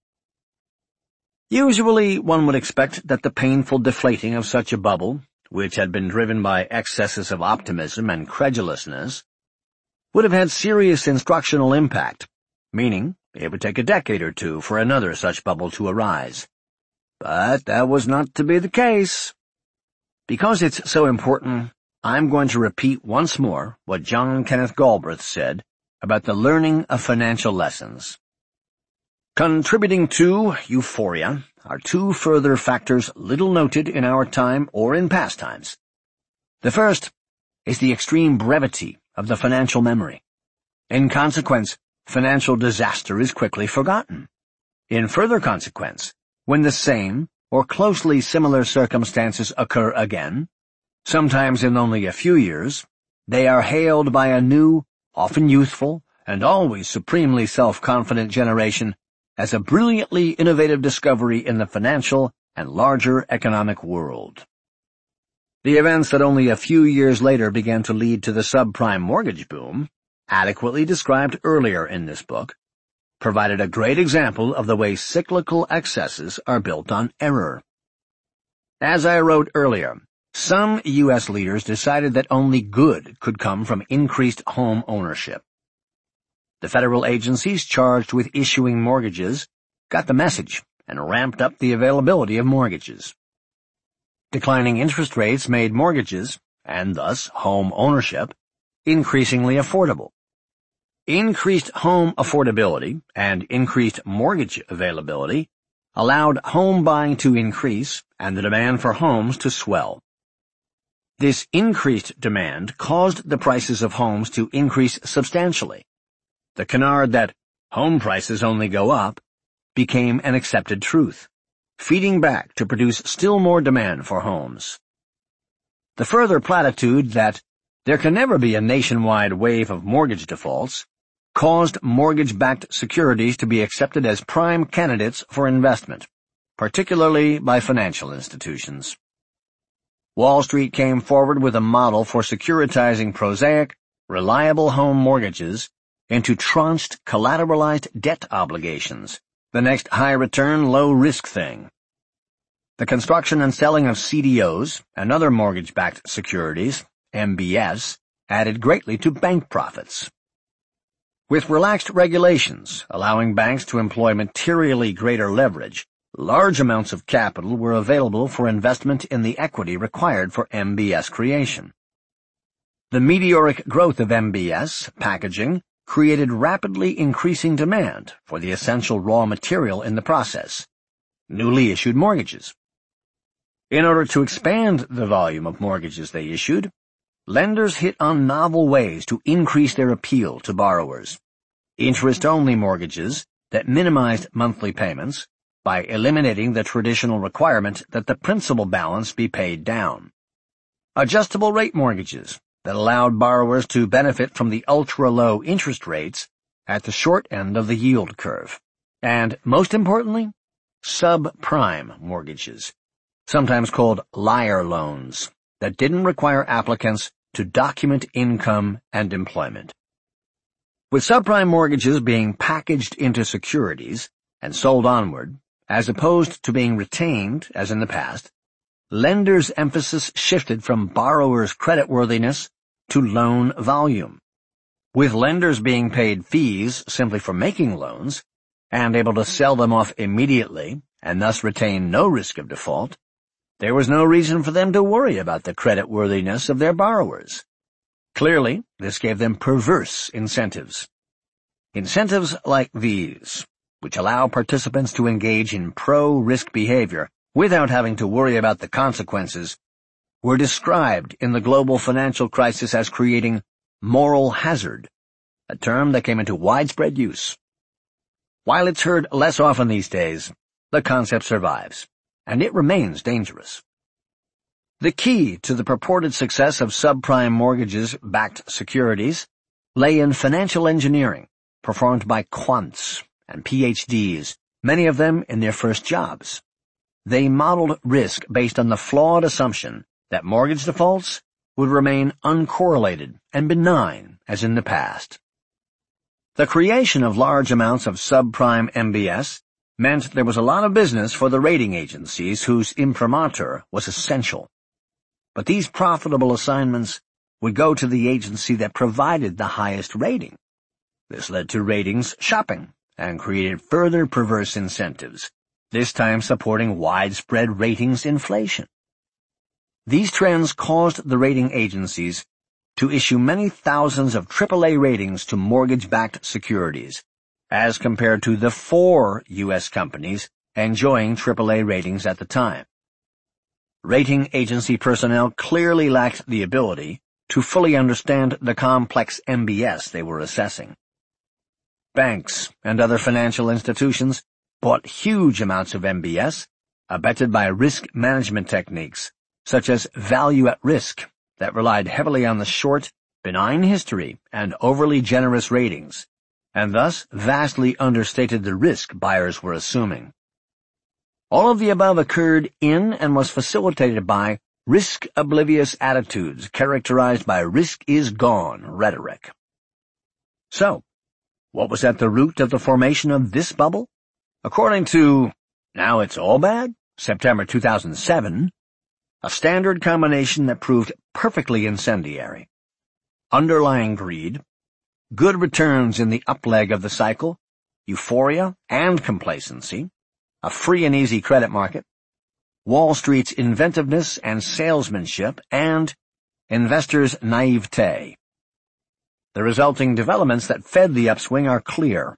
Usually, one would expect that the painful deflating of such a bubble, which had been driven by excesses of optimism and credulousness, would have had serious instructional impact, meaning it would take a decade or two for another such bubble to arise. But that was not to be the case. Because it's so important, I'm going to repeat once more what John Kenneth Galbraith said about the learning of financial lessons. Contributing to euphoria are two further factors little noted in our time or in past times. The first is the extreme brevity of the financial memory. In consequence, financial disaster is quickly forgotten. In further consequence, when the same or closely similar circumstances occur again, sometimes in only a few years, they are hailed by a new, often youthful, and always supremely self-confident generation as a brilliantly innovative discovery in the financial and larger economic world. The events that only a few years later began to lead to the subprime mortgage boom, adequately described earlier in this book, provided a great example of the way cyclical excesses are built on error. As I wrote earlier, some U S leaders decided that only good could come from increased home ownership. The federal agencies charged with issuing mortgages got the message and ramped up the availability of mortgages. Declining interest rates made mortgages, and thus home ownership, increasingly affordable. Increased home affordability and increased mortgage availability allowed home buying to increase and the demand for homes to swell. This increased demand caused the prices of homes to increase substantially. The canard that home prices only go up became an accepted truth, feeding back to produce still more demand for homes. The further platitude that there can never be a nationwide wave of mortgage defaults caused mortgage-backed securities to be accepted as prime candidates for investment, particularly by financial institutions. Wall Street came forward with a model for securitizing prosaic, reliable home mortgages into tranched, collateralized debt obligations, the next high-return, low-risk thing. The construction and selling of C D Os and other mortgage-backed securities, M B S, added greatly to bank profits. With relaxed regulations allowing banks to employ materially greater leverage, large amounts of capital were available for investment in the equity required for M B S creation. The meteoric growth of M B S packaging created rapidly increasing demand for the essential raw material in the process, newly issued mortgages. In order to expand the volume of mortgages they issued, lenders hit on novel ways to increase their appeal to borrowers. Interest-only mortgages that minimized monthly payments by eliminating the traditional requirement that the principal balance be paid down. Adjustable rate mortgages that allowed borrowers to benefit from the ultra-low interest rates at the short end of the yield curve. And, most importantly, subprime mortgages, sometimes called liar loans, that didn't require applicants to document income and employment. With subprime mortgages being packaged into securities and sold onward, as opposed to being retained, as in the past, lenders' emphasis shifted from borrowers' creditworthiness to loan volume. With lenders being paid fees simply for making loans, and able to sell them off immediately, and thus retain no risk of default, there was no reason for them to worry about the creditworthiness of their borrowers. Clearly, this gave them perverse incentives. Incentives like these, which allow participants to engage in pro-risk behavior without having to worry about the consequences, were described in the global financial crisis as creating moral hazard, a term that came into widespread use. While it's heard less often these days, the concept survives, and it remains dangerous. The key to the purported success of subprime mortgages-backed securities lay in financial engineering, performed by quants and P H Ds, many of them in their first jobs. They modeled risk based on the flawed assumption that mortgage defaults would remain uncorrelated and benign as in the past. The creation of large amounts of subprime M B S meant there was a lot of business for the rating agencies whose imprimatur was essential. But these profitable assignments would go to the agency that provided the highest rating. This led to ratings shopping and created further perverse incentives, this time supporting widespread ratings inflation. These trends caused the rating agencies to issue many thousands of triple A ratings to mortgage-backed securities, as compared to the four U S companies enjoying triple A ratings at the time. Rating agency personnel clearly lacked the ability to fully understand the complex M B S they were assessing. Banks and other financial institutions bought huge amounts of M B S, abetted by risk management techniques, such as value at risk, that relied heavily on the short, benign history and overly generous ratings, and thus vastly understated the risk buyers were assuming. All of the above occurred in and was facilitated by risk-oblivious attitudes characterized by risk-is-gone rhetoric. So, what was at the root of the formation of this bubble? According to Now It's All Bad, September two thousand seven, a standard combination that proved perfectly incendiary. Underlying greed, good returns in the up leg of the cycle, euphoria and complacency, a free and easy credit market, Wall Street's inventiveness and salesmanship, and investors' naivete. The resulting developments that fed the upswing are clear.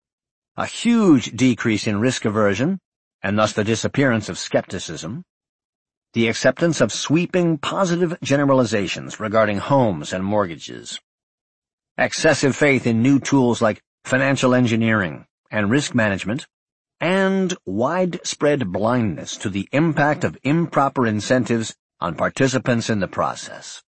A huge decrease in risk aversion, and thus the disappearance of skepticism, the acceptance of sweeping positive generalizations regarding homes and mortgages, excessive faith in new tools like financial engineering and risk management, and widespread blindness to the impact of improper incentives on participants in the process.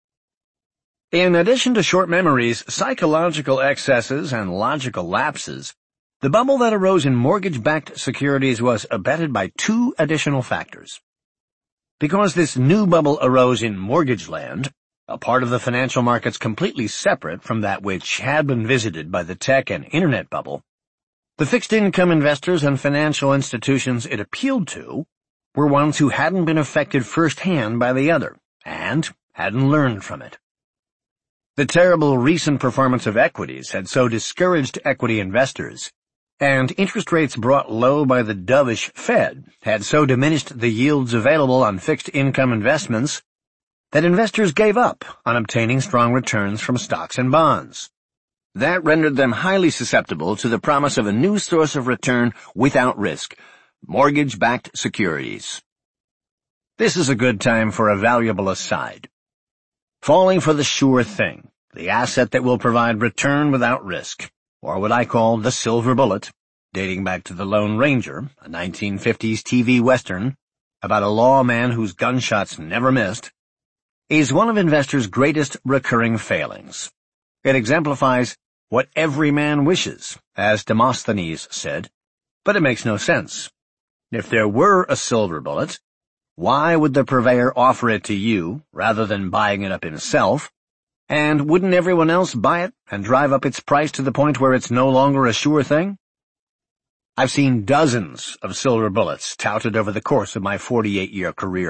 In addition to short memories, psychological excesses, and logical lapses, the bubble that arose in mortgage-backed securities was abetted by two additional factors. Because this new bubble arose in mortgage land, a part of the financial markets completely separate from that which had been visited by the tech and internet bubble, the fixed-income investors and financial institutions it appealed to were ones who hadn't been affected firsthand by the other, and hadn't learned from it. The terrible recent performance of equities had so discouraged equity investors, and interest rates brought low by the dovish Fed had so diminished the yields available on fixed-income investments that investors gave up on obtaining strong returns from stocks and bonds. That rendered them highly susceptible to the promise of a new source of return without risk, mortgage-backed securities. This is a good time for a valuable aside. Falling for the sure thing, the asset that will provide return without risk, or what I call the silver bullet, dating back to The Lone Ranger, a nineteen fifties T V western about a lawman whose gunshots never missed, is one of investors' greatest recurring failings. It exemplifies what every man wishes, as Demosthenes said, but it makes no sense. If there were a silver bullet, Why would the purveyor offer it to you rather than buying it up himself? And wouldn't everyone else buy it and drive up its price to the point where it's no longer a sure thing? I've seen dozens of silver bullets touted over the course of my forty-eight year career.